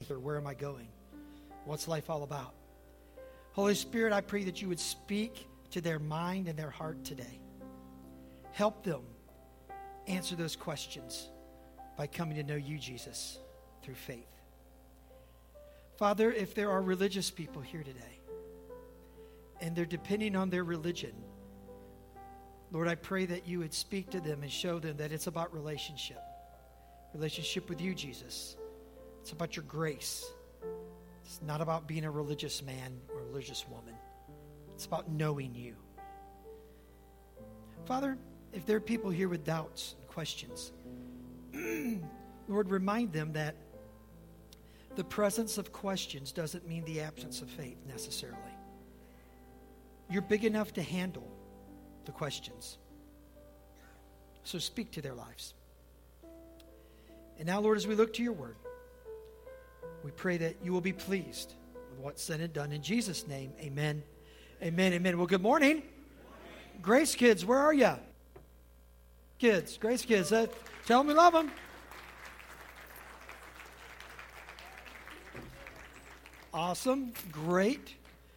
Or where am I going? What's life all about? Holy Spirit, I pray that you would speak to their mind and their heart today. Help them answer those questions by coming to know you, Jesus, through faith. Father, if there are religious people here today and they're depending on their religion, Lord, I pray that you would speak to them and show them that it's about relationship. Relationship with you, Jesus. It's about your grace. It's not about being a religious man or a religious woman. It's about knowing you. Father, if there are people here with doubts and questions, Lord, remind them that the presence of questions doesn't mean the absence of faith necessarily. You're big enough to handle the questions. So speak to their lives. And now, Lord, as we look to your word, we pray that you will be pleased with what's said and done. In Jesus' name, amen. Amen, amen. Well, good morning. Grace kids, where are you? Kids, Grace kids, tell them we love them. Awesome, great.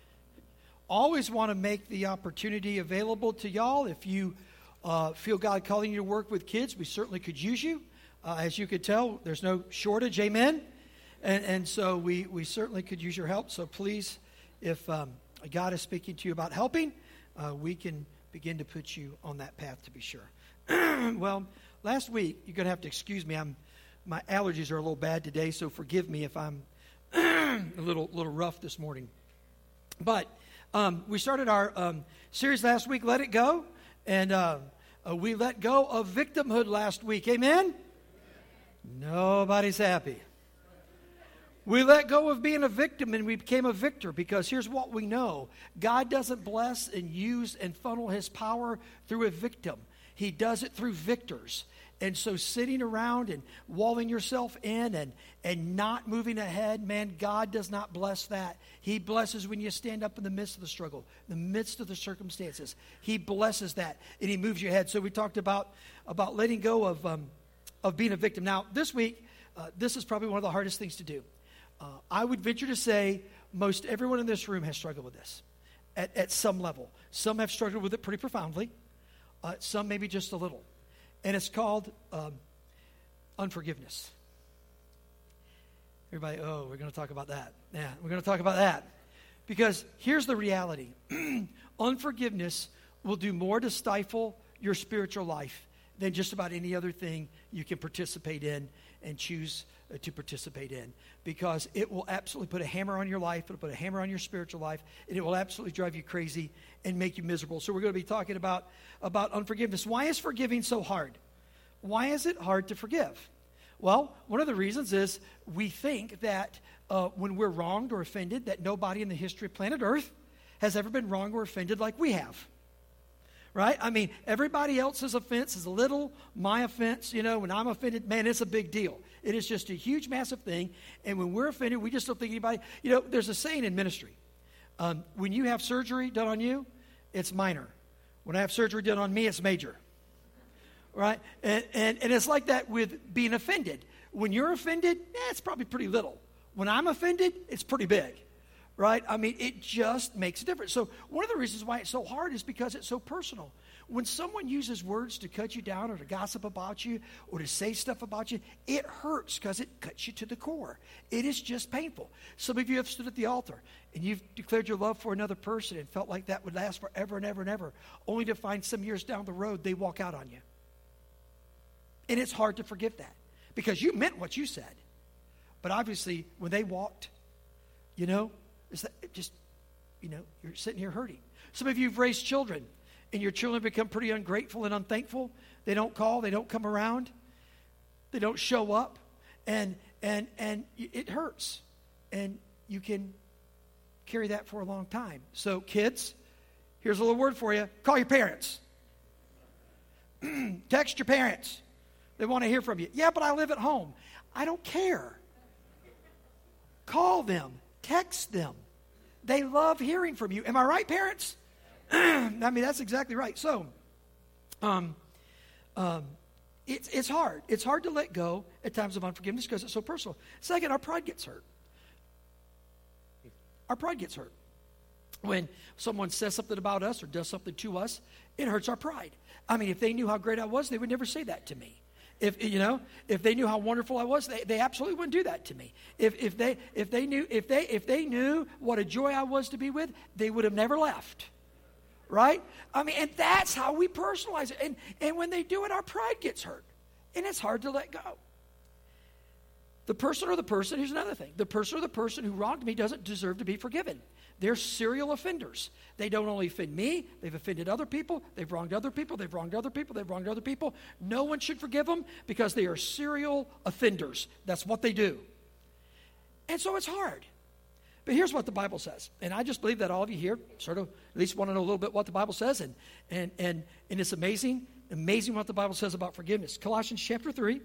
Always want to make the opportunity available to y'all. If you feel God calling you to work with kids, we certainly could use you. As you could tell, there's no shortage, amen? And so we certainly could use your help. So please, if God is speaking to you about helping, we can begin to put you on that path to be sure. Well, last week, you're going to have to excuse me. My allergies are a little bad today, so forgive me if I'm a little rough this morning. But we started our series last week, Let It Go, and we let go of victimhood last week. Amen? Nobody's happy. We let go of being a victim and we became a victor, because here's what we know. God doesn't bless and use and funnel his power through a victim. He does it through victors. And so sitting around and walling yourself in and not moving ahead, man, God does not bless that. He blesses when you stand up in the midst of the struggle, in the midst of the circumstances. He blesses that, and he moves you ahead. So we talked about letting go of being a victim. Now, this week, this is probably one of the hardest things to do. I would venture to say most everyone in this room has struggled with this at some level. Some have struggled with it pretty profoundly. Some maybe just a little. And it's called unforgiveness. Everybody, we're going to talk about that. Yeah, we're going to talk about that. Because here's the reality. Unforgiveness will do more to stifle your spiritual life than just about any other thing you can participate in and choose to participate in. Because it will absolutely put a hammer on your life, it'll put a hammer on your spiritual life, and it will absolutely drive you crazy and make you miserable. So we're going to be talking about unforgiveness. Why is forgiving so hard? Why is it hard to forgive? Well, one of the reasons is we think that when we're wronged or offended, that nobody in the history of planet Earth has ever been wronged or offended like we have. Right? I mean, everybody else's offense is a little. My offense, when I'm offended, man, it's a big deal. It is just a huge, massive thing. And when we're offended, we just don't think anybody. There's a saying in ministry. When you have surgery done on you, it's minor. When I have surgery done on me, it's major. Right? And it's like that with being offended. When you're offended, it's probably pretty little. When I'm offended, it's pretty big. Right? I mean, it just makes a difference. So one of the reasons why it's so hard is because it's so personal. When someone uses words to cut you down or to gossip about you or to say stuff about you, it hurts because it cuts you to the core. It is just painful. Some of you have stood at the altar and you've declared your love for another person and felt like that would last forever and ever and ever, only to find some years down the road they walk out on you. And it's hard to forgive that because you meant what you said. But obviously, when they walked, it's just, you're sitting here hurting. Some of you have raised children, and your children become pretty ungrateful and unthankful. They don't call. They don't come around. They don't show up. And it hurts. And you can carry that for a long time. So, kids, here's a little word for you. Call your parents. Text your parents. They want to hear from you. Yeah, but I live at home. I don't care. Call them. Text them. They love hearing from you. Am I right, parents? I mean, that's exactly right. So, it's hard. It's hard to let go at times of unforgiveness because it's so personal. Second, our pride gets hurt. our pride gets hurt. When someone says something about us or does something to us, it hurts our pride. I mean, if they knew how great I was, they would never say that to me. If they knew how wonderful I was, they absolutely wouldn't do that to me. If they knew what a joy I was to be with, they would have never left. Right? I mean, and that's how we personalize it. And when they do it, our pride gets hurt. And it's hard to let go. The person, here's another thing. The person who wronged me doesn't deserve to be forgiven. They're serial offenders. They don't only offend me, they've offended other people, they've wronged other people, they've wronged other people, they've wronged other people. No one should forgive them because they are serial offenders. That's what they do. And so it's hard. But here's what the Bible says. And I just believe that all of you here sort of at least want to know a little bit what the Bible says. And it's amazing what the Bible says about forgiveness. Colossians chapter 3,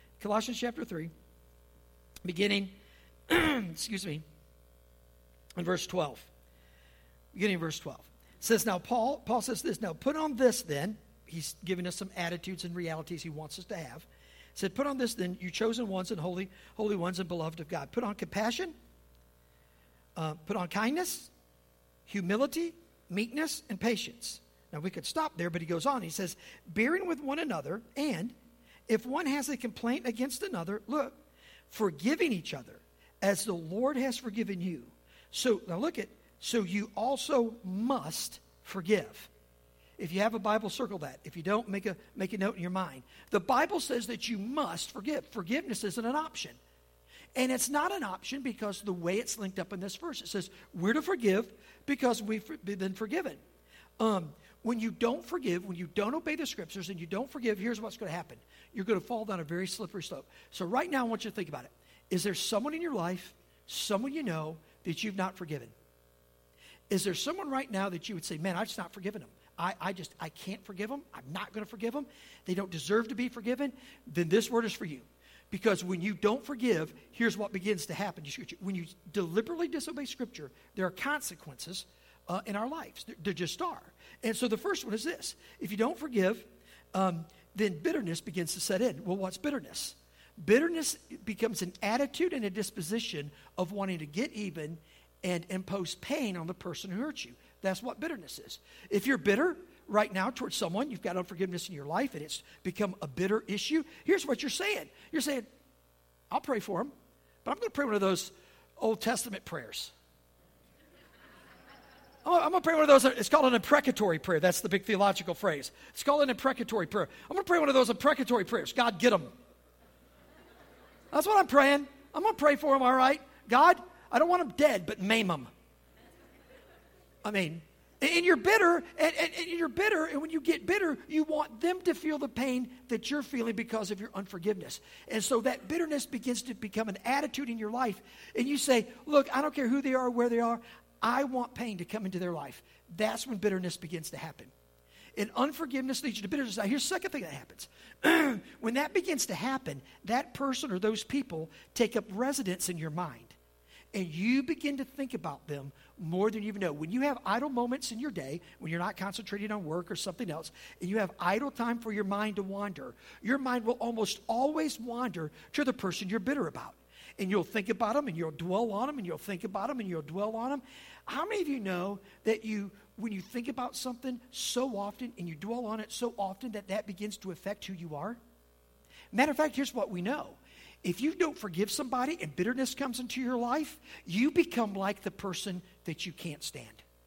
beginning, in verse 12. Beginning in verse 12. It says, now Paul says this, now put on this then. He's giving us some attitudes and realities he wants us to have. He said, put on this then, you chosen ones and holy ones and beloved of God. Put on compassion. Put on kindness, humility, meekness, and patience. Now, we could stop there, but he goes on. He says, bearing with one another, and if one has a complaint against another, look, forgiving each other, as the Lord has forgiven you. So, now look at, so you also must forgive. If you have a Bible, circle that. If you don't, make a note in your mind. The Bible says that you must forgive. Forgiveness isn't an option. And it's not an option because the way it's linked up in this verse. It says we're to forgive because we've been forgiven. When you don't forgive, when you don't obey the Scriptures and you don't forgive, here's what's going to happen. You're going to fall down a very slippery slope. So right now I want you to think about it. Is there someone in your life, someone you know, that you've not forgiven? Is there someone right now that you would say, man, I've just not forgiven them? I can't forgive them. I'm not going to forgive them. They don't deserve to be forgiven. Then this word is for you. Because when you don't forgive, here's what begins to happen. When you deliberately disobey Scripture, there are consequences in our lives. There just are. And so the first one is this. If you don't forgive, then bitterness begins to set in. Well, what's bitterness? Bitterness becomes an attitude and a disposition of wanting to get even and impose pain on the person who hurt you. That's what bitterness is. If you're bitter right now towards someone, you've got unforgiveness in your life, and it's become a bitter issue, here's what you're saying. You're saying, I'll pray for him, but I'm going to pray one of those Old Testament prayers. I'm going to pray one of those. It's called an imprecatory prayer. That's the big theological phrase. It's called an imprecatory prayer. I'm going to pray one of those imprecatory prayers. God, get them. That's what I'm praying. I'm going to pray for them, all right? God, I don't want them dead, but maim them. I mean, and you're bitter, and you're bitter, and when you get bitter, you want them to feel the pain that you're feeling because of your unforgiveness. And so that bitterness begins to become an attitude in your life, and you say, look, I don't care who they are or where they are, I want pain to come into their life. That's when bitterness begins to happen. And unforgiveness leads you to bitterness. Now, here's the second thing that happens. When that begins to happen, that person or those people take up residence in your mind. And you begin to think about them more than you even know. When you have idle moments in your day, when you're not concentrating on work or something else, and you have idle time for your mind to wander, your mind will almost always wander to the person you're bitter about. And you'll think about them, and you'll dwell on them, and you'll think about them, and you'll dwell on them. How many of you know that when you think about something so often, and you dwell on it so often, that begins to affect who you are? Matter of fact, here's what we know. If you don't forgive somebody and bitterness comes into your life, you become like the person that you can't stand.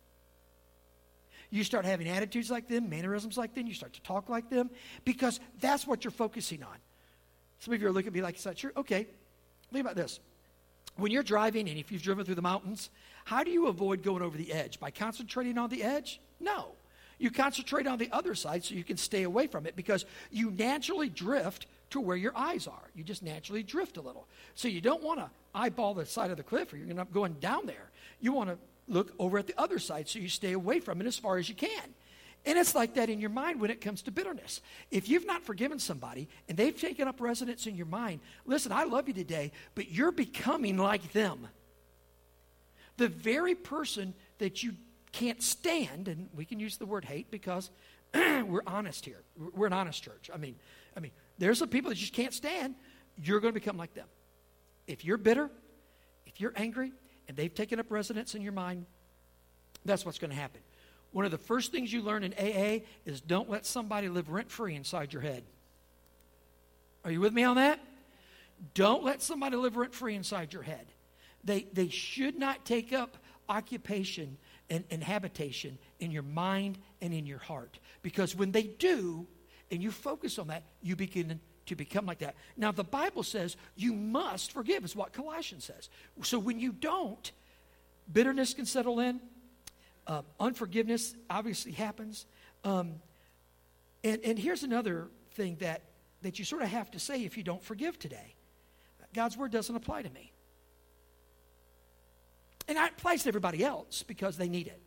You start having attitudes like them, mannerisms like them, you start to talk like them, because that's what you're focusing on. Some of you are looking at me like, is that true? Okay, think about this. When you're driving, and if you've driven through the mountains, how do you avoid going over the edge? By concentrating on the edge? No. You concentrate on the other side so you can stay away from it, because you naturally drift to where your eyes are. You just naturally drift a little. So you don't want to eyeball the side of the cliff, or you're going to end up going down there. You want to look over at the other side so you stay away from it as far as you can. And it's like that in your mind when it comes to bitterness. If you've not forgiven somebody and they've taken up residence in your mind, listen, I love you today, but you're becoming like them. The very person that you can't stand, and we can use the word hate because we're honest here. We're an honest church. I mean, there's some people that you just can't stand. You're going to become like them. If you're bitter, if you're angry, and they've taken up residence in your mind, that's what's going to happen. One of the first things you learn in AA is don't let somebody live rent-free inside your head. Are you with me on that? Don't let somebody live rent-free inside your head. They should not take up occupation and habitation in your mind and in your heart. Because when they do, and you focus on that, you begin to become like that. Now, the Bible says you must forgive, is what Colossians says. So when you don't, bitterness can settle in. Unforgiveness obviously happens. And here's another thing that you sort of have to say if you don't forgive today. God's word doesn't apply to me. And it applies to everybody else because they need it.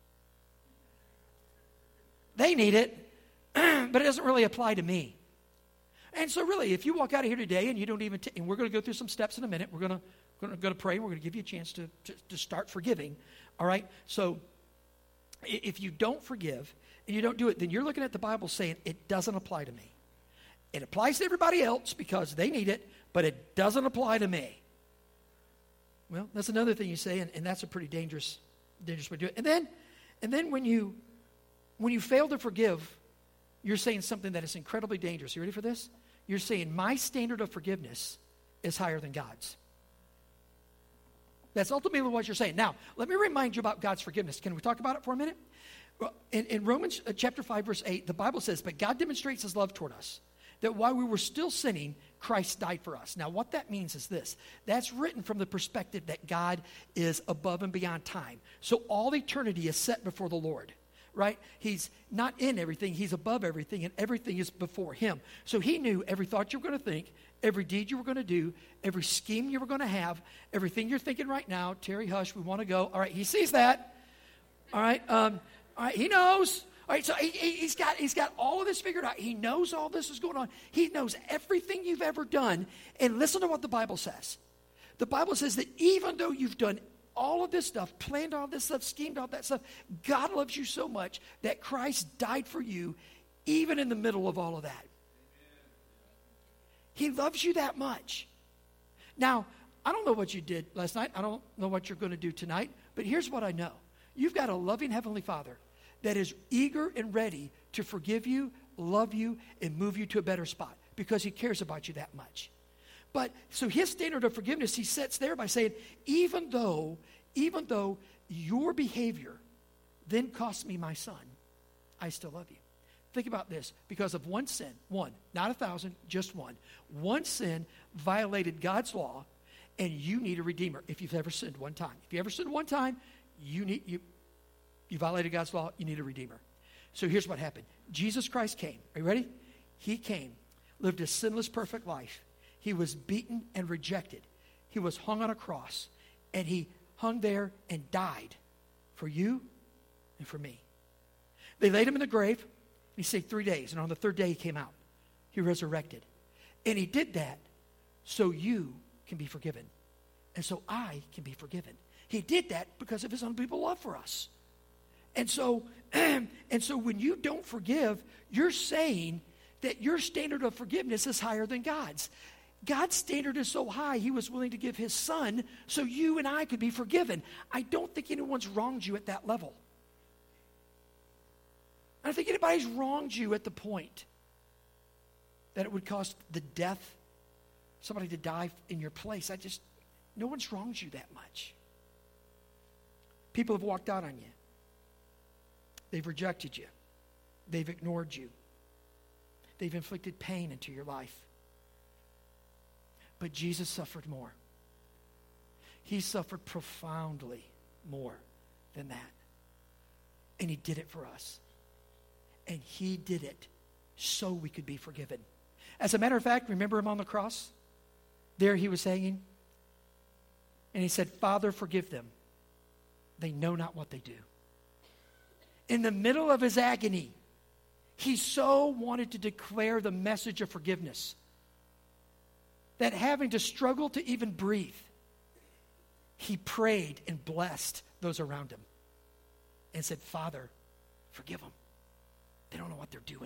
They need it, but it doesn't really apply to me. And so really, if you walk out of here today and you don't even, and we're going to go through some steps in a minute. We're going to pray. We're going to give you a chance to start forgiving. All right? So if you don't forgive and you don't do it, then you're looking at the Bible saying it doesn't apply to me. It applies to everybody else because they need it, but it doesn't apply to me. Well, that's another thing you say, and that's a pretty dangerous way to do it. And then when you fail to forgive, you're saying something that is incredibly dangerous. You ready for this? You're saying my standard of forgiveness is higher than God's. That's ultimately what you're saying. Now, let me remind you about God's forgiveness. Can we talk about it for a minute? Well, in Romans chapter 5, verse 8, the Bible says, but God demonstrates his love toward us, that while we were still sinning, Christ died for us. Now, what that means is this. That's written from the perspective that God is above and beyond time. So all eternity is set before the Lord, right? He's not in everything. He's above everything, and everything is before him. So he knew every thought you were going to think, every deed you were going to do, every scheme you were going to have, everything you're thinking right now. Terry, hush, we want to go. All right, he sees that. All right, he knows. All right, so he's got all of this figured out. He knows all this is going on. He knows everything you've ever done. And listen to what the Bible says. The Bible says that even though you've done all of this stuff, planned all this stuff, schemed all that stuff, God loves you so much that Christ died for you even in the middle of all of that. He loves you that much. Now, I don't know what you did last night. I don't know what you're going to do tonight. But here's what I know. You've got a loving Heavenly Father that is eager and ready to forgive you, love you, and move you to a better spot because he cares about you that much. But so his standard of forgiveness, he sets there by saying, even though your behavior then cost me my son, I still love you. Think about this. Because of one sin, one, not 1,000, just one. One sin violated God's law, and you need a redeemer if you've ever sinned one time. If you ever sinned one time, you violated God's law, you need a redeemer. So here's what happened. Jesus Christ came. Are you ready? He came, lived a sinless, perfect life. He was beaten and rejected. He was hung on a cross, and he hung there and died for you and for me. They laid him in the grave. He stayed 3 days, and on the third day he came out. He resurrected. And he did that so you can be forgiven, and so I can be forgiven. He did that because of his unbelievable love for us. And so when you don't forgive, you're saying that your standard of forgiveness is higher than God's. God's standard is so high, he was willing to give his son so you and I could be forgiven. I don't think anyone's wronged you at that level. I don't think anybody's wronged you at the point that it would cost the death, somebody to die in your place. No one's wronged you that much. People have walked out on you. They've rejected you. They've ignored you. They've inflicted pain into your life. But Jesus suffered more. He suffered profoundly more than that. And he did it for us. And he did it so we could be forgiven. As a matter of fact, remember him on the cross? There he was hanging. And he said, Father, forgive them. They know not what they do. In the middle of his agony, he so wanted to declare the message of forgiveness that having to struggle to even breathe, he prayed and blessed those around him and said, Father, forgive them. They don't know what they're doing.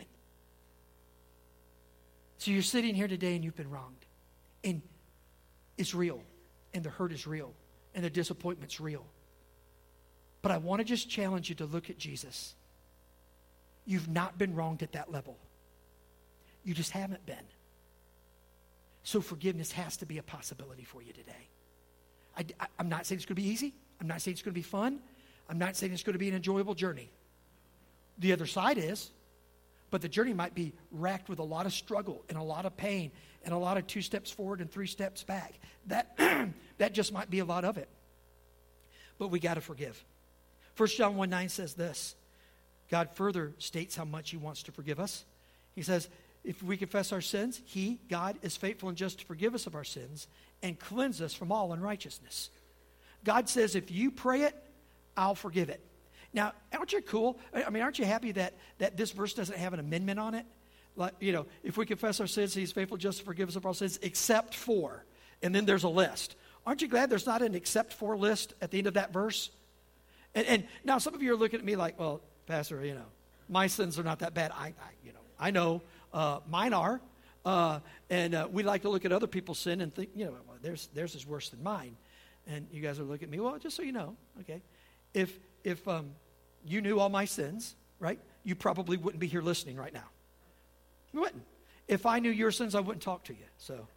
So you're sitting here today and you've been wronged. And it's real. And the hurt is real. and the disappointment's real. But I want to just challenge you to look at Jesus. You've not been wronged at that level. You just haven't been. So forgiveness has to be a possibility for you today. I'm not saying it's going to be easy. I'm not saying it's going to be fun. I'm not saying it's going to be an enjoyable journey. The other side is, but the journey might be racked with a lot of struggle and a lot of pain and a lot of 2 steps forward and 3 steps back. That just might be a lot of it. But we got to forgive. 1 John 1:9 says this. God further states how much he wants to forgive us. He says, if we confess our sins, he, God, is faithful and just to forgive us of our sins and cleanse us from all unrighteousness. God says, if you pray it, I'll forgive it. Now, aren't you cool? I mean, aren't you happy that this verse doesn't have an amendment on it? Like, if we confess our sins, he's faithful just to forgive us of our sins, except for, and then there's a list. Aren't you glad there's not an except for list at the end of that verse? And now some of you are looking at me like, well, Pastor, my sins are not that bad. I know mine are. And we like to look at other people's sin and think, well, theirs is worse than mine. And you guys are looking at me, well, just so you know, okay, if you knew all my sins, right, you probably wouldn't be here listening right now. You wouldn't. If I knew your sins, I wouldn't talk to you. So,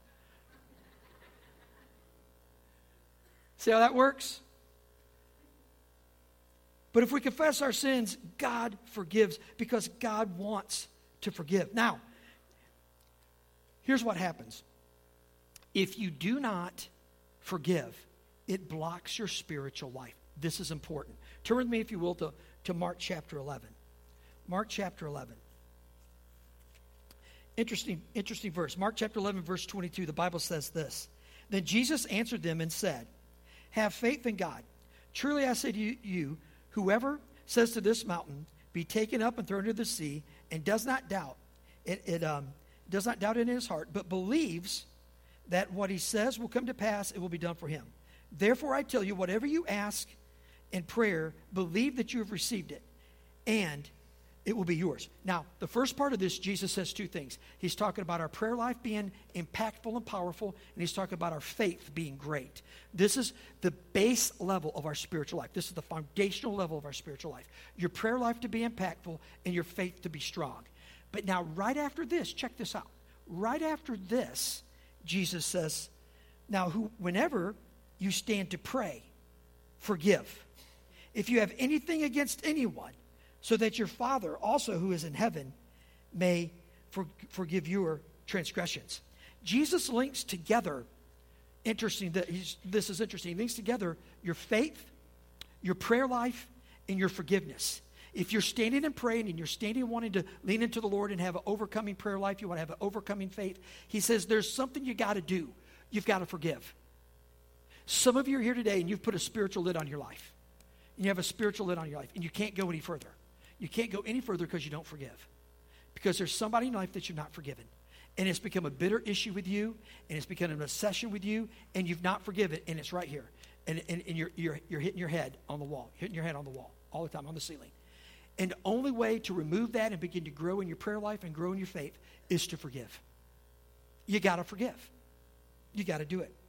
see how that works? But if we confess our sins, God forgives because God wants to forgive. Now, here's what happens. If you do not forgive, it blocks your spiritual life. This is important. Turn with me, if you will, to Mark chapter 11. Mark chapter 11. Interesting verse. Mark chapter 11, verse 22, the Bible says this. Then Jesus answered them and said, have faith in God. Truly I say to you, whoever says to this mountain, be taken up and thrown into the sea, and does not doubt, does not doubt in his heart, but believes that what he says will come to pass, it will be done for him. Therefore I tell you, whatever you ask in prayer, believe that you have received it, and it will be yours. Now, the first part of this, Jesus says 2 things. He's talking about our prayer life being impactful and powerful, and he's talking about our faith being great. This is the base level of our spiritual life. This is the foundational level of our spiritual life. Your prayer life to be impactful and your faith to be strong. But now, right after this, check this out. Right after this, Jesus says, now, whenever you stand to pray, forgive. If you have anything against anyone, so that your Father also who is in heaven may forgive your transgressions. Jesus links together, this is interesting, he links together your faith, your prayer life, and your forgiveness. If you're standing and praying and you're standing wanting to lean into the Lord and have an overcoming prayer life, you want to have an overcoming faith, he says there's something you got to do. You've got to forgive. Some of you are here today and you've put a spiritual lid on your life. And you have a spiritual lid on your life and you can't go any further. You can't go any further because you don't forgive. Because there's somebody in life that you've not forgiven. And it's become a bitter issue with you, and it's become an obsession with you, and you've not forgiven, and it's right here. And you're hitting your head on the wall. You're hitting your head on the wall all the time, on the ceiling. And the only way to remove that and begin to grow in your prayer life and grow in your faith is to forgive. You got to forgive. You got to do it.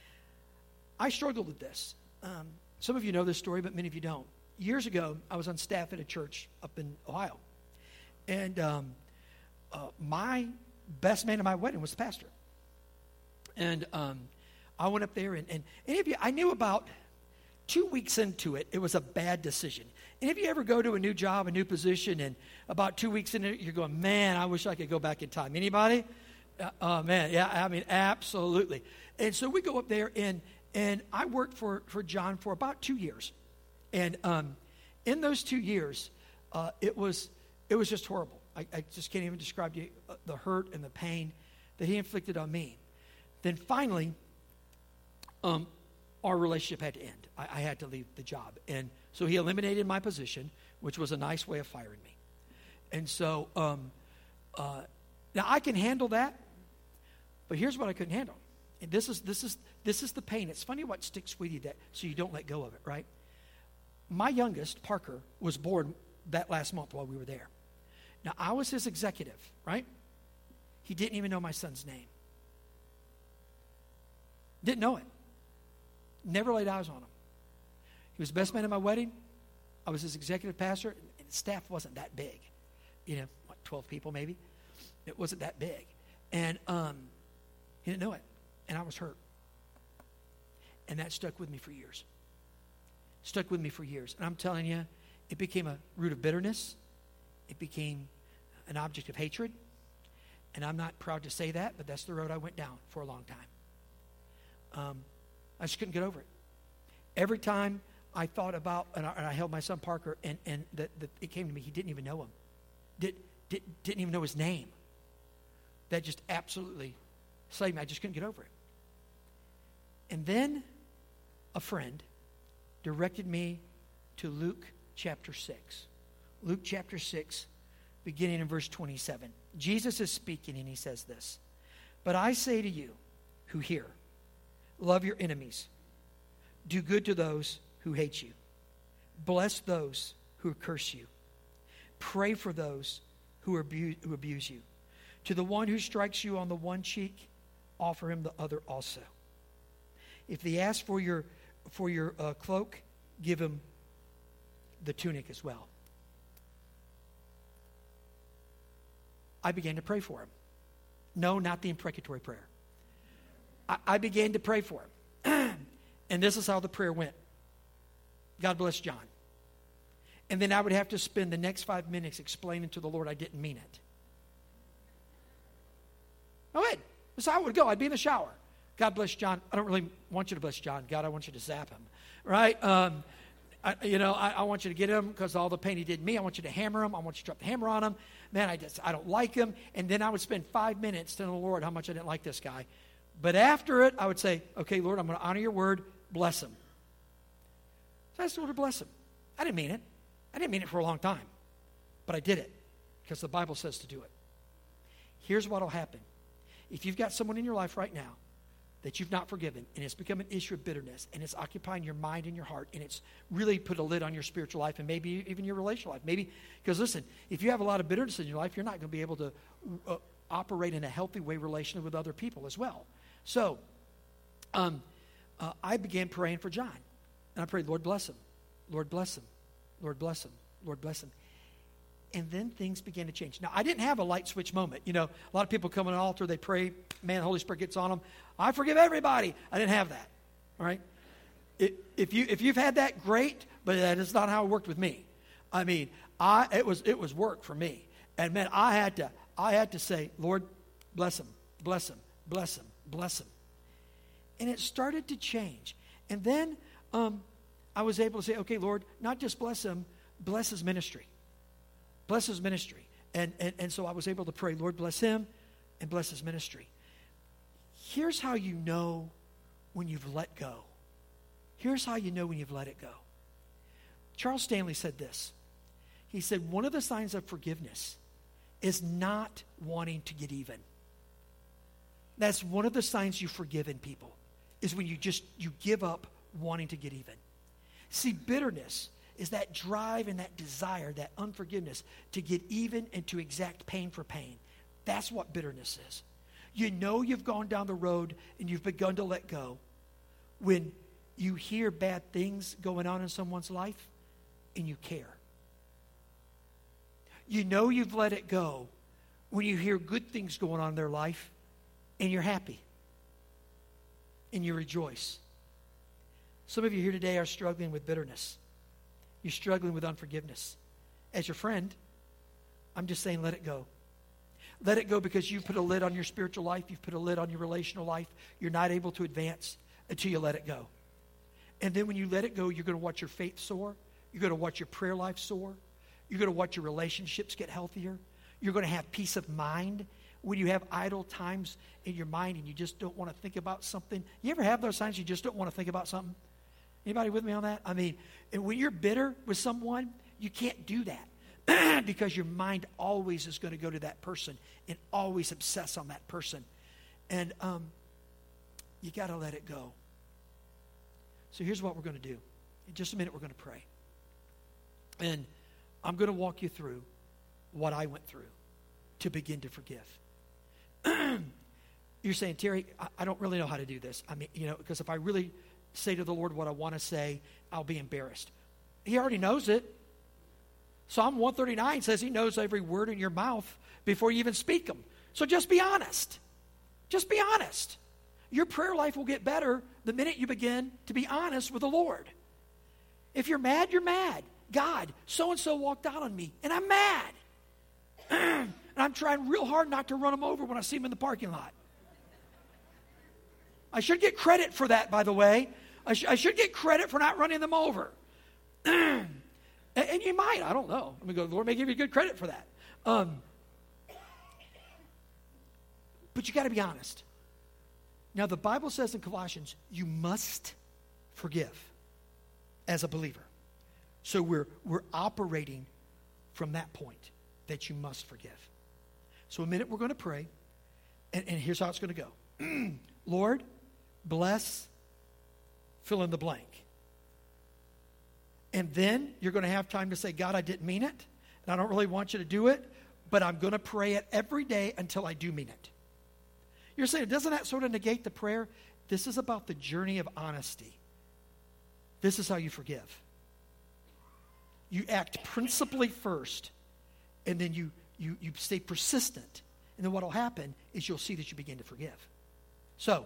I struggled with this. Some of you know this story, but many of you don't. Years ago, I was on staff at a church up in Ohio. And my best man at my wedding was the pastor. And I went up there, and any of you, I knew about 2 weeks into it, it was a bad decision. Any of you ever go to a new job, a new position, and about 2 weeks in it, you're going, man, I wish I could go back in time. Anybody? Oh, man, yeah, I mean, absolutely. And so we go up there, and I worked for John for about 2 years. And in those 2 years, it was just horrible. I just can't even describe to you the hurt and the pain that he inflicted on me. Then finally, our relationship had to end. I had to leave the job. And so he eliminated my position, which was a nice way of firing me. And so now I can handle that, but here's what I couldn't handle. And this is the pain. It's funny what sticks with you so you don't let go of it, right? My youngest, Parker, was born that last month while we were there. Now, I was his executive, right? He didn't even know my son's name. Didn't know it. Never laid eyes on him. He was the best man at my wedding. I was his executive pastor, and the staff wasn't that big. 12 people maybe. It wasn't that big. And he didn't know it. And I was hurt. And that stuck with me for years. Stuck with me for years. And I'm telling you, it became a root of bitterness. It became an object of hatred. And I'm not proud to say that, but that's the road I went down for a long time. I just couldn't get over it. Every time I thought about, and I held my son Parker, and it came to me, he didn't even know him. Didn't even know his name. That just absolutely slayed me. I just couldn't get over it. And then a friend directed me to Luke chapter 6. Luke chapter 6, beginning in verse 27. Jesus is speaking, and he says this. But I say to you who hear, love your enemies. Do good to those who hate you. Bless those who curse you. Pray for those who abuse you. To the one who strikes you on the one cheek, offer him the other also. If they ask for your cloak, give him the tunic as well. I began to pray for him. No, not the imprecatory prayer. I began to pray for him. And this is how the prayer went. God bless John. And then I would have to spend the next 5 minutes explaining to the Lord I didn't mean it. Oh, wait. That's how it would go. I'd be in the shower. God bless John. I don't really want you to bless John. God, I want you to zap him. Right? I want you to get him because all the pain he did to me. I want you to hammer him. I want you to drop the hammer on him. Man, I don't like him. And then I would spend 5 minutes telling the Lord how much I didn't like this guy. But after it, I would say, okay, Lord, I'm going to honor your word. Bless him. So I just wanted to bless him. I didn't mean it. I didn't mean it for a long time. But I did it because the Bible says to do it. Here's what will happen. If you've got someone in your life right now that you've not forgiven, and it's become an issue of bitterness, and it's occupying your mind and your heart, and it's really put a lid on your spiritual life and maybe even your relational life. Maybe, because listen, if you have a lot of bitterness in your life, you're not going to be able to operate in a healthy way relationally with other people as well. So, I began praying for John. And I prayed, Lord, bless him. Lord, bless him. Lord, bless him. Lord, bless him. And then things began to change. Now, I didn't have a light switch moment. A lot of people come on an altar, they pray, man, the Holy Spirit gets on them. I forgive everybody. I didn't have that. All right? If you've had that, great, but that is not how it worked with me. I mean, it was work for me. And man, I had to say, Lord, bless him, bless him, bless him, bless him. And it started to change. And then I was able to say, okay, Lord, not just bless him, bless his ministry. Bless his ministry. And so I was able to pray, Lord, bless him and bless his ministry. Here's how you know when you've let go. Here's how you know when you've let it go. Charles Stanley said this. He said, one of the signs of forgiveness is not wanting to get even. That's one of the signs you've forgiven people, is when you give up wanting to get even. See, bitterness is that drive and that desire, that unforgiveness to get even and to exact pain for pain. That's what bitterness is. You know you've gone down the road and you've begun to let go when you hear bad things going on in someone's life and you care. You know you've let it go when you hear good things going on in their life and you're happy and you rejoice. Some of you here today are struggling with bitterness. You're struggling with unforgiveness. As your friend, I'm just saying let it go. Let it go because you've put a lid on your spiritual life. You've put a lid on your relational life. You're not able to advance until you let it go. And then when you let it go, you're going to watch your faith soar. You're going to watch your prayer life soar. You're going to watch your relationships get healthier. You're going to have peace of mind. When you have idle times in your mind and you just don't want to think about something. You ever have those times you just don't want to think about something? Anybody with me on that? I mean, and when you're bitter with someone, you can't do that because your mind always is going to go to that person and always obsess on that person. And you got to let it go. So here's what we're going to do. In just a minute, we're going to pray. And I'm going to walk you through what I went through to begin to forgive. You're saying, Terry, I don't really know how to do this. I mean, because if I really say to the Lord what I want to say, I'll be embarrassed. He already knows it. Psalm 139 says he knows every word in your mouth before you even speak them. So just be honest. Just be honest. Your prayer life will get better the minute you begin to be honest with the Lord. If you're mad, you're mad. God, so-and-so walked out on me, and I'm mad. And I'm trying real hard not to run them over when I see them in the parking lot. I should get credit for that, by the way. I should get credit for not running them over. And you might, I don't know. I mean, the Lord may give you good credit for that. But you got to be honest. Now, the Bible says in Colossians, you must forgive as a believer. So we're operating from that point that you must forgive. So a minute we're going to pray, and here's how it's going to go. Lord, bless, fill in the blank. And then you're going to have time to say, God, I didn't mean it, and I don't really want you to do it, but I'm going to pray it every day until I do mean it. You're saying, doesn't that sort of negate the prayer? This is about the journey of honesty. This is how you forgive. You act principally first, and then you stay persistent. And then what will happen is you'll see that you begin to forgive. So,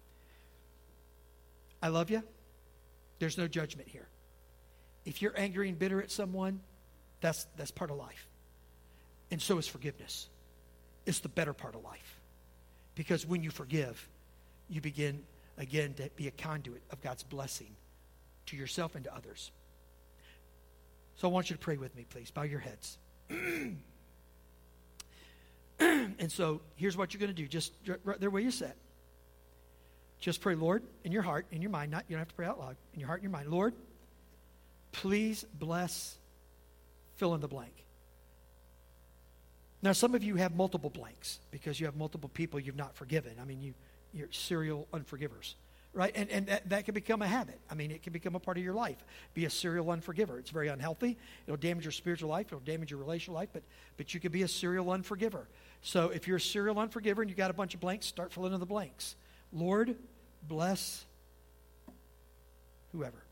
I love you. There's no judgment here. If you're angry and bitter at someone, that's part of life. And so is forgiveness. It's the better part of life. Because when you forgive, you begin, again, to be a conduit of God's blessing to yourself and to others. So I want you to pray with me, please. Bow your heads. And so here's what you're going to do. Just right there where you sit. Just pray, Lord, in your heart, in your mind. You don't have to pray out loud. In your heart and your mind. Lord, please bless, fill in the blank. Now, some of you have multiple blanks because you have multiple people you've not forgiven. I mean, you're serial unforgivers, right? And that can become a habit. I mean, it can become a part of your life. Be a serial unforgiver. It's very unhealthy. It'll damage your spiritual life. It'll damage your relational life, but you can be a serial unforgiver. So if you're a serial unforgiver and you got a bunch of blanks, start filling in the blanks. Lord, bless whoever.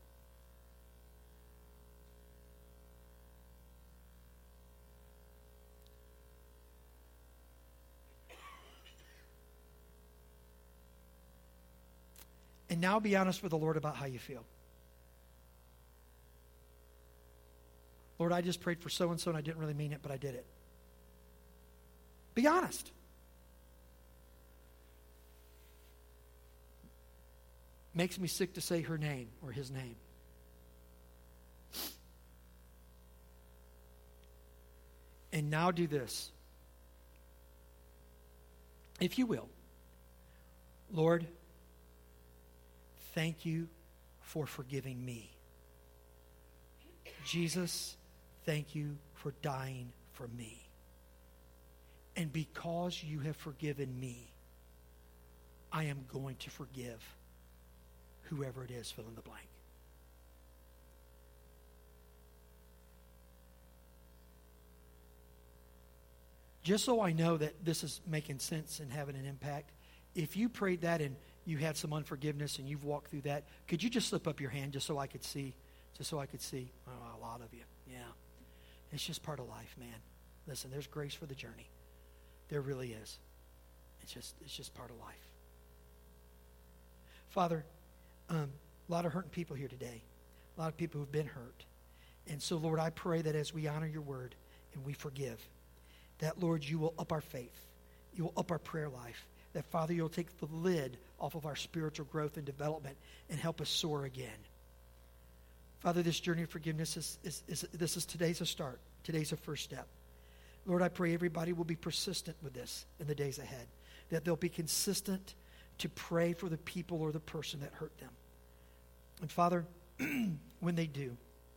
And now be honest with the Lord about how you feel. Lord, I just prayed for so-and-so and I didn't really mean it, but I did it. Be honest. Makes me sick to say her name or his name. And now do this. If you will, Lord, thank you for forgiving me. Jesus, thank you for dying for me. And because you have forgiven me, I am going to forgive whoever it is, fill in the blank. Just so I know that this is making sense and having an impact, if you prayed that and you had some unforgiveness and you've walked through that, could you just slip up your hand just so I could see? Just so I could see. Oh, a lot of you. Yeah. It's just part of life, man. Listen, there's grace for the journey. There really is. It's just part of life. Father, a lot of hurting people here today. A lot of people who've been hurt. And so, Lord, I pray that as we honor your word and we forgive, that, Lord, you will up our faith. You will up our prayer life. That, Father, you'll take the lid off of our spiritual growth and development and help us soar again. Father, this journey of forgiveness is today's a start. Today's a first step. Lord, I pray everybody will be persistent with this in the days ahead. That they'll be consistent to pray for the people or the person that hurt them. And Father, when they do,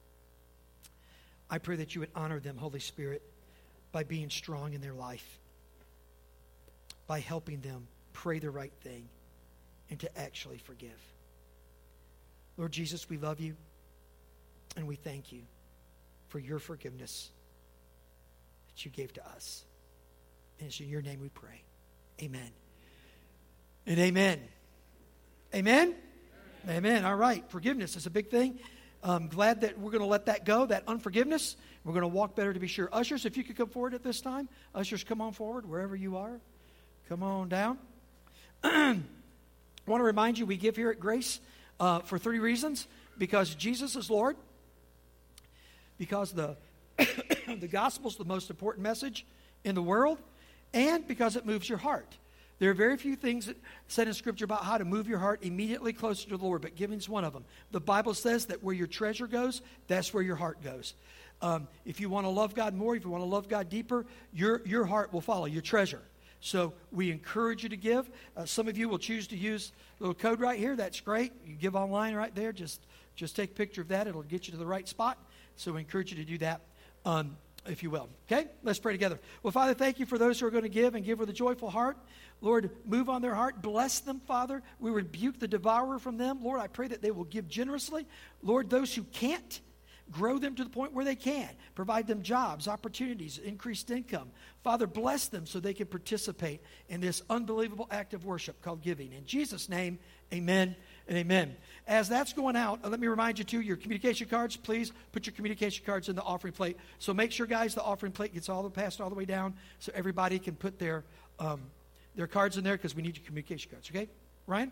I pray that you would honor them, Holy Spirit, by being strong in their life, by helping them pray the right thing and to actually forgive. Lord Jesus, we love you and we thank you for your forgiveness that you gave to us. And it's in your name we pray. Amen. And amen. Amen? Amen. All right. Forgiveness is a big thing. I'm glad that we're going to let that go, that unforgiveness. We're going to walk better to be sure. Ushers, if you could come forward at this time. Ushers, come on forward wherever you are. Come on down. I want to remind you we give here at Grace for 3 reasons. Because Jesus is Lord. Because the gospel is the most important message in the world. And because it moves your heart. There are very few things that said in Scripture about how to move your heart immediately closer to the Lord, but giving's one of them. The Bible says that where your treasure goes, that's where your heart goes. If you want to love God more, if you want to love God deeper, your heart will follow, your treasure. So we encourage you to give. Some of you will choose to use the little code right here. That's great. You give online right there. Just take a picture of that. It'll get you to the right spot. So we encourage you to do that. If you will. Okay? Let's pray together. Well, Father, thank you for those who are going to give and give with a joyful heart. Lord, move on their heart. Bless them, Father. We rebuke the devourer from them. Lord, I pray that they will give generously. Lord, those who can't, grow them to the point where they can. Provide them jobs, opportunities, increased income. Father, bless them so they can participate in this unbelievable act of worship called giving. In Jesus' name, amen and amen. As that's going out, let me remind you too, your communication cards, please put your communication cards in the offering plate. So make sure, guys, the offering plate gets passed all the way down so everybody can put their cards in there because we need your communication cards, okay? Ryan?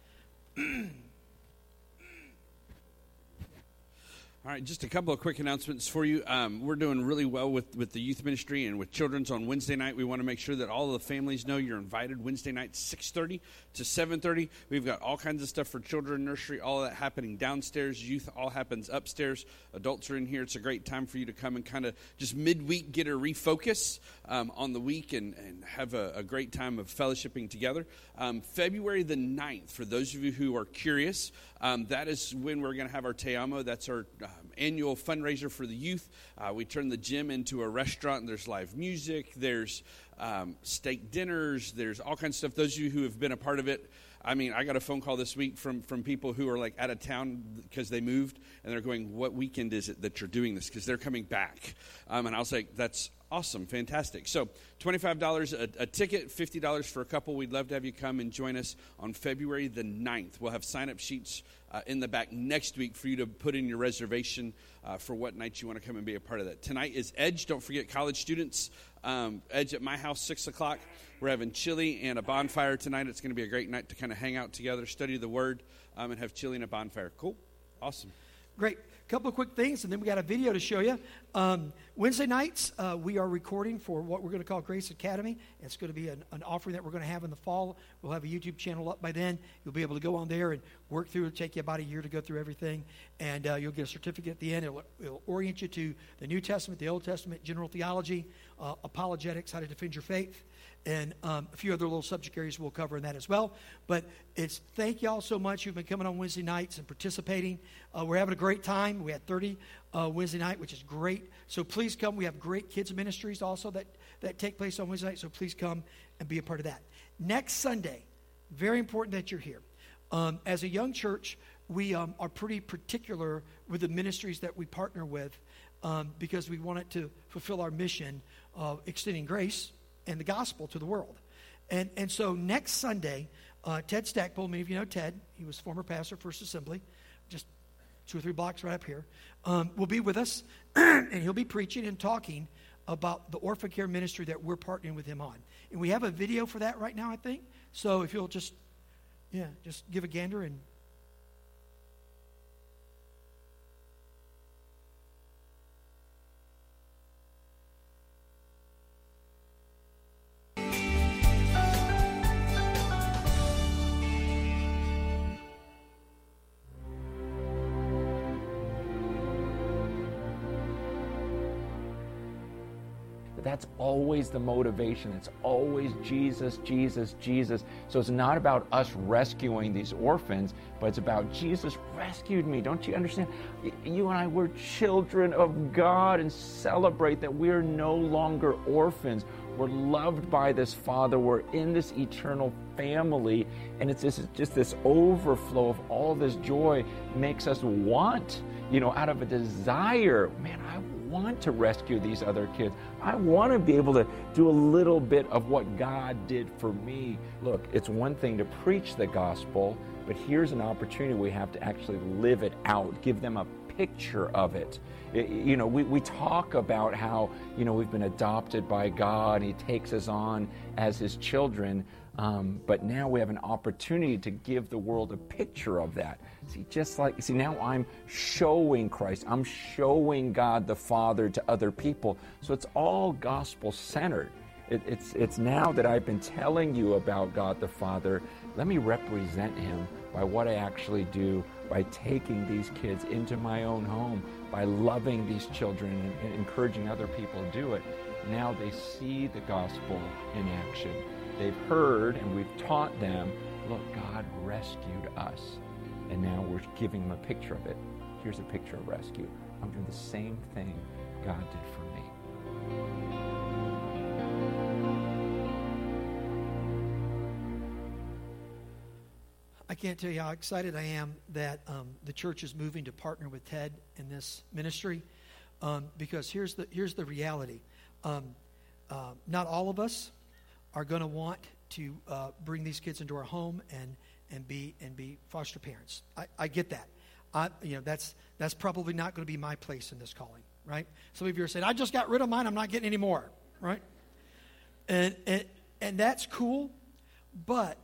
All right, just a couple of quick announcements for you. We're doing really well with the youth ministry and with children's on Wednesday night. We want to make sure that all of the families know you're invited Wednesday night, 6:30 to 7:30. We've got all kinds of stuff for children, nursery, all of that happening downstairs. Youth all happens upstairs. Adults are in here. It's a great time for you to come and kind of just midweek get a refocus on the week and have a great time of fellowshipping together. February the 9th, for those of you who are curious, that is when we're going to have our Te Amo. That's our annual fundraiser for the youth. We turn the gym into a restaurant. There's live music. There's steak dinners. There's all kinds of stuff. Those of you who have been a part of it, I mean, I got a phone call this week from people who are like out of town because they moved, and they're going, what weekend is it that you're doing this? Because they're coming back. And I was like, that's awesome, fantastic. So $25 a ticket, $50 for a couple. We'd love to have you come and join us on February the 9th. We'll have sign-up sheets in the back next week for you to put in your reservation for what night you want to come and be a part of that. Tonight is Edge. Don't forget college students. Edge at my house, 6 o'clock. We're having chili and a bonfire tonight. It's going to be a great night to kind of hang out together, study the Word, and have chili and a bonfire. Cool? Awesome. Great. Couple of quick things, and then we got a video to show you. Wednesday nights, we are recording for what we're going to call Grace Academy. It's going to be an offering that we're going to have in the fall. We'll have a YouTube channel up by then. You'll be able to go on there and work through. It'll take you about a year to go through everything, and you'll get a certificate at the end. It'll orient you to the New Testament, the Old Testament, general theology, apologetics, how to defend your faith, and a few other little subject areas we'll cover in that as well. But thank you all so much who've been coming on Wednesday nights and participating. We're having a great time. We had 30 Wednesday night, which is great. So please come. We have great kids ministries also that take place on Wednesday night. So please come and be a part of that. Next Sunday, very important that you're here. As a young church, we are pretty particular with the ministries that we partner with because we want it to fulfill our mission of extending grace and the gospel to the world. And so next Sunday, Ted Stackpole, many of you know Ted. He was former pastor of First Assembly, just 2 or 3 blocks right up here, will be with us, and he'll be preaching and talking about the orphan care ministry that we're partnering with him on. And we have a video for that right now, I think. So if you'll just give a gander and... That's always the motivation. It's always Jesus, Jesus, Jesus. So it's not about us rescuing these orphans, but it's about Jesus rescued me. Don't you understand? You and I, we're children of God, and celebrate that we're no longer orphans. We're loved by this Father. We're in this eternal family, and it's just this overflow of all this joy makes us want, out of a desire. Man, I want to rescue these other kids. I want to be able to do a little bit of what God did for me. Look, it's one thing to preach the gospel, But here's an opportunity we have to actually live it out, give them a picture of it. We talk about how, we've been adopted by God, He takes us on as His children, but now we have an opportunity to give the world a picture of that. See, now I'm showing Christ. I'm showing God the Father to other people. So it's all gospel-centered. It's now that I've been telling you about God the Father, let me represent Him by what I actually do, by taking these kids into my own home, by loving these children and encouraging other people to do it. Now they see the gospel in action. They've heard and we've taught them, look, God rescued us. And now we're giving them a picture of it. Here's a picture of rescue. I'm doing the same thing God did for me. I can't tell you how excited I am that the church is moving to partner with Ted in this ministry, because here's the reality. Not all of us are going to want to bring these kids into our home and be foster parents. I get that. That's probably not going to be my place in this calling, right? Some of you are saying, I just got rid of mine, I'm not getting any more, right? And that's cool, but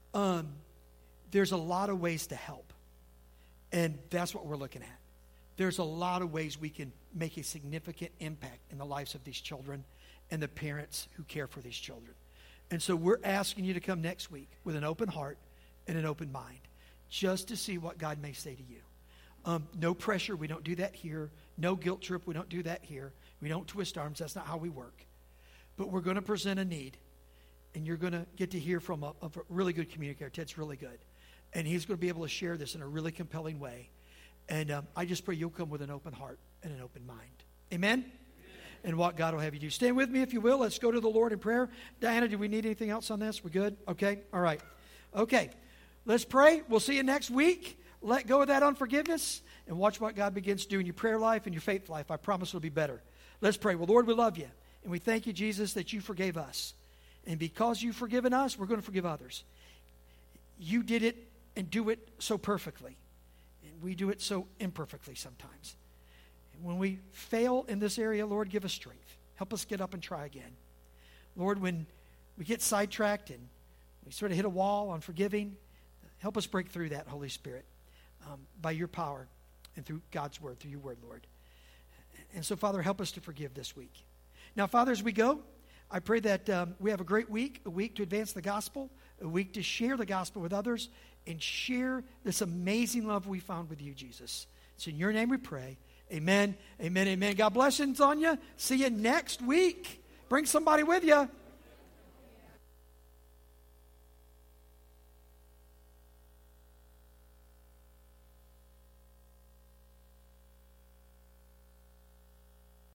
there's a lot of ways to help. And that's what we're looking at. There's a lot of ways we can make a significant impact in the lives of these children and the parents who care for these children. And so we're asking you to come next week with an open heart and an open mind, just to see what God may say to you. No pressure. We don't do that here. No guilt trip. We don't do that here. We don't twist arms. That's not how we work. But we're going to present a need, and you're going to get to hear from a really good communicator. Ted's really good. And he's going to be able to share this in a really compelling way. And I just pray you'll come with an open heart and an open mind. Amen? And what God will have you do. Stand with me if you will. Let's go to the Lord in prayer. Diana, do we need anything else on this? We good? Okay? All right. Okay. Let's pray. We'll see you next week. Let go of that unforgiveness and watch what God begins to do in your prayer life and your faith life. I promise it'll be better. Let's pray. Well, Lord, we love you. And we thank you, Jesus, that you forgave us. And because you've forgiven us, we're going to forgive others. You did it and do it so perfectly. And we do it so imperfectly sometimes. And when we fail in this area, Lord, give us strength. Help us get up and try again. Lord, when we get sidetracked and we sort of hit a wall on forgiving, help us break through that, Holy Spirit, by your power and through God's word, through your word, Lord. And so, Father, help us to forgive this week. Now, Father, as we go, I pray that we have a great week, a week to advance the gospel, a week to share the gospel with others, and share this amazing love we found with you, Jesus. It's in your name we pray. Amen, amen, amen. God bless you, Sonia. See you next week. Bring somebody with you.